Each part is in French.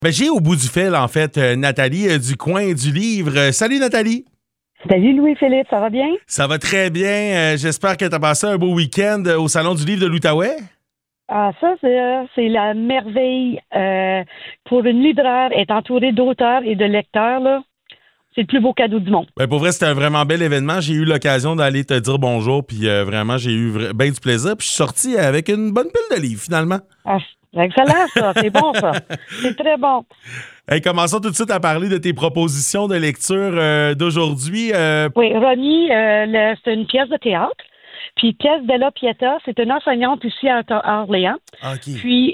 Ben, j'ai au bout du fil, en fait, Nathalie du coin du livre. Salut, Nathalie. Salut Louis-Philippe, ça va bien? Ça va très bien. J'espère que tu as passé un beau week-end au Salon du livre de l'Outaouais. Ah, ça, c'est la merveille. Pour une libraire, être entourée d'auteurs et de lecteurs, là, c'est le plus beau cadeau du monde. Ben, pour vrai, c'était un vraiment bel événement. J'ai eu l'occasion d'aller te dire bonjour, puis vraiment, j'ai eu bien du plaisir. Puis je suis sorti avec une bonne pile de livres, finalement. Ah, c'est excellent, ça. C'est bon, ça. C'est très bon. Hey, commençons tout de suite à parler de tes propositions de lecture d'aujourd'hui. Oui, Ronnie, c'est une pièce de théâtre. Puis Tess Della Pieta, c'est une enseignante ici à Orléans. OK. Puis,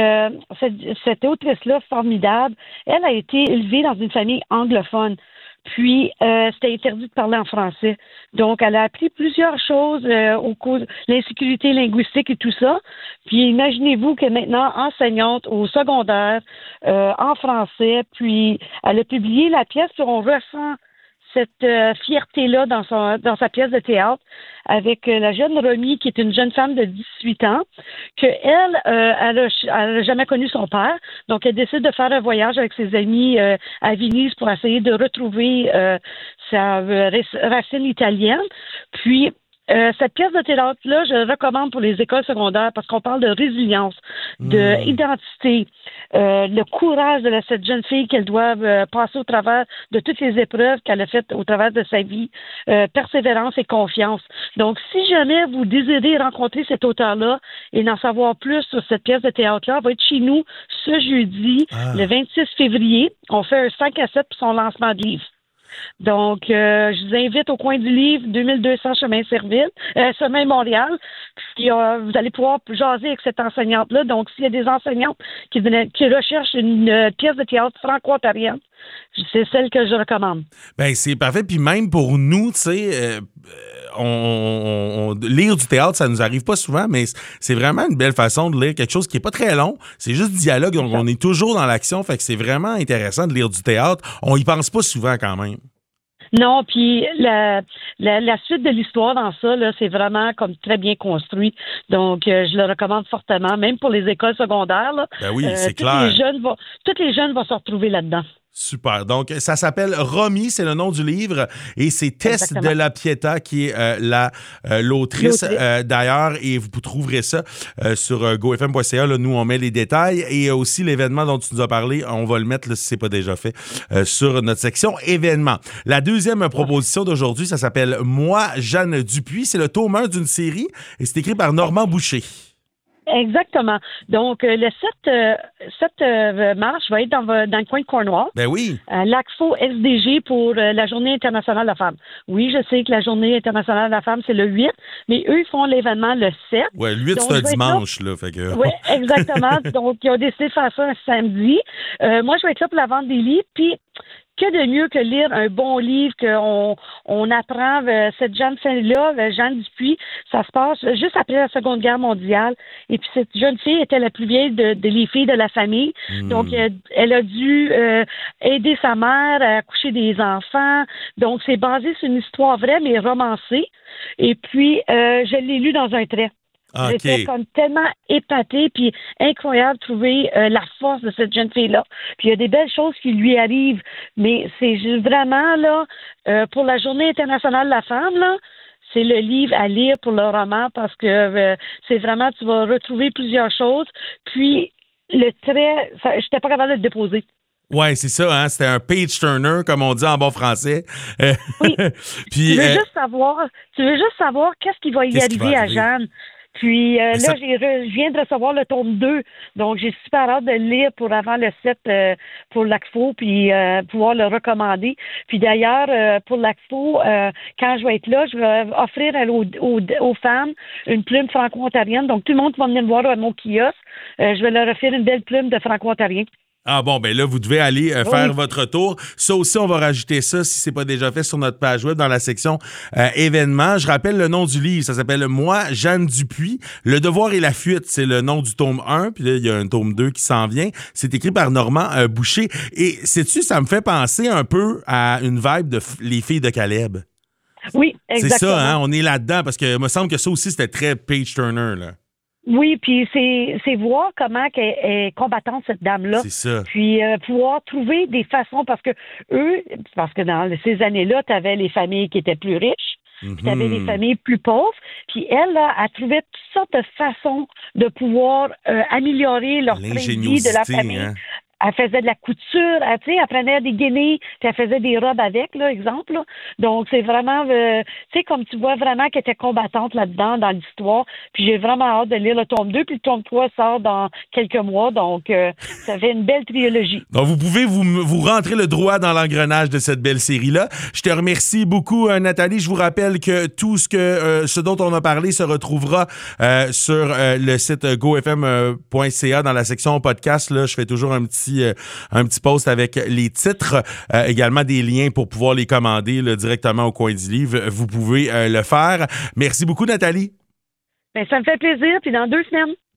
cette autrice-là, formidable, elle a été élevée dans une famille anglophone. Puis, c'était interdit de parler en français. Donc, elle a appris plusieurs choses au cours de l'insécurité linguistique et tout ça. Puis, imaginez-vous que maintenant, enseignante au secondaire en français, puis elle a publié la pièce où on ressent cette fierté-là dans sa pièce de théâtre avec la jeune Romy, qui est une jeune femme de 18 ans, que elle a jamais connu son père. Donc, elle décide de faire un voyage avec ses amis à Venise pour essayer de retrouver sa racine italienne. Puis, cette pièce de théâtre-là, je la recommande pour les écoles secondaires parce qu'on parle de résilience, d'identité, le courage de cette jeune fille qu'elle doit passer au travers de toutes les épreuves qu'elle a faites au travers de sa vie, persévérance et confiance. Donc, si jamais vous désirez rencontrer cet auteur-là et en savoir plus sur cette pièce de théâtre-là, elle va être chez nous ce jeudi, le 26 février. On fait un 5 à 7 pour son lancement de livre. Donc, je vous invite au coin du livre, 2200 chemin Montréal. Puis, vous allez pouvoir jaser avec cette enseignante-là. Donc, s'il y a des enseignantes qui recherchent une pièce de théâtre franco-ontarienne, c'est celle que je recommande. Ben, c'est parfait. Puis même pour nous, tu sais, lire du théâtre, ça nous arrive pas souvent, mais c'est vraiment une belle façon de lire quelque chose qui est pas très long. C'est juste dialogue, donc on est toujours dans l'action. Fait que c'est vraiment intéressant de lire du théâtre. On y pense pas souvent quand même. Non, puis la suite de l'histoire dans ça, là, c'est vraiment comme très bien construit. Donc, je le recommande fortement, même pour les écoles secondaires. Là. Ben oui, c'est clair. Tous les jeunes vont se retrouver là-dedans. Super. Donc, ça s'appelle Romy, c'est le nom du livre, et c'est Tess Della Pieta qui est l'autrice d'ailleurs, et vous trouverez ça sur gofm.ca. Là, nous, on met les détails, et aussi l'événement dont tu nous as parlé, on va le mettre, là, si c'est pas déjà fait, sur notre section événements. La deuxième proposition d'aujourd'hui, ça s'appelle Moi, Jeanne Dupuis. C'est le tome 1 d'une série, et c'est écrit par Normand Boucher. Exactement. Donc, le 7 mars, je vais être dans le coin de Cornwall. Ben oui. L'ACFO SDG pour la Journée internationale de la femme. Oui, je sais que la Journée internationale de la femme, c'est le 8, mais eux, ils font l'événement le 7. Ouais, le 8, c'est un dimanche, là. Fait que... Oui, exactement. Donc, ils ont décidé de faire ça un samedi. Moi, je vais être là pour la vente des livres, puis que de mieux que lire un bon livre qu'on apprend cette jeune fille-là, Jeanne Dupuis, ça se passe juste après la Seconde Guerre mondiale. Et puis cette jeune fille était la plus vieille des filles de la famille. Donc, elle a dû aider sa mère à accoucher des enfants. Donc, c'est basé sur une histoire vraie, mais romancée. Et puis, je l'ai lu dans un trait. Okay. J'étais comme tellement épatée, puis incroyable de trouver la force de cette jeune fille-là. Puis il y a des belles choses qui lui arrivent, mais c'est vraiment, là, pour la Journée internationale de la femme, là, c'est le livre à lire pour le roman parce que c'est vraiment, tu vas retrouver plusieurs choses. Puis le trait, je n'étais pas capable de le déposer. Ouais, c'est ça, hein? C'était un page turner, comme on dit en bon français. Oui. Puis, tu veux juste savoir qu'est-ce qui va y arriver à Jeanne. Puis là, je viens de recevoir le tome 2, donc j'ai super hâte de le lire pour avant le 7 pour l'ACFO, puis pouvoir le recommander. Puis d'ailleurs, pour l'ACFO, quand je vais être là, je vais offrir aux femmes une plume franco-ontarienne. Donc tout le monde qui va venir me voir à mon kiosque, je vais leur offrir une belle plume de franco-ontarien. Ah bon, ben là, vous devez aller faire votre tour. Ça aussi, on va rajouter ça, si c'est pas déjà fait, sur notre page web dans la section événements. Je rappelle le nom du livre, ça s'appelle Moi, Jeanne Dupuis. Le devoir et la fuite, c'est le nom du tome 1, puis là, il y a un tome 2 qui s'en vient. C'est écrit par Normand Boucher. Et sais-tu, ça me fait penser un peu à une vibe de Les filles de Caleb. Oui, exactement. C'est ça, hein? On est là-dedans, parce que il me semble que ça aussi, c'était très page-turner, là. Oui, puis c'est voir comment qu'elle est combattante, cette dame-là. C'est ça. Puis pouvoir trouver des façons, parce que dans ces années-là, tu avais les familles qui étaient plus riches, puis tu avais les familles plus pauvres, puis elle, là, elle trouvait toutes sortes de façons de pouvoir améliorer leur train de vie de la famille. Hein? Elle faisait de la couture, elle prenait des guenilles, puis elle faisait des robes avec, là, exemple. Là. Donc, c'est vraiment, comme tu vois vraiment qu'elle était combattante là-dedans, dans l'histoire. Puis j'ai vraiment hâte de lire le tome 2, puis le tome 3 sort dans quelques mois. Donc, ça fait une belle trilogie. Donc, vous pouvez vous rentrer le droit dans l'engrenage de cette belle série-là. Je te remercie beaucoup, Nathalie. Je vous rappelle que tout ce dont on a parlé se retrouvera sur le site gofm.ca dans la section podcast. Là, je fais toujours un petit post avec les titres, également des liens pour pouvoir les commander là, directement au coin du livre. Vous pouvez le faire. Merci beaucoup, Nathalie. Bien, ça me fait plaisir. Puis dans 2 semaines.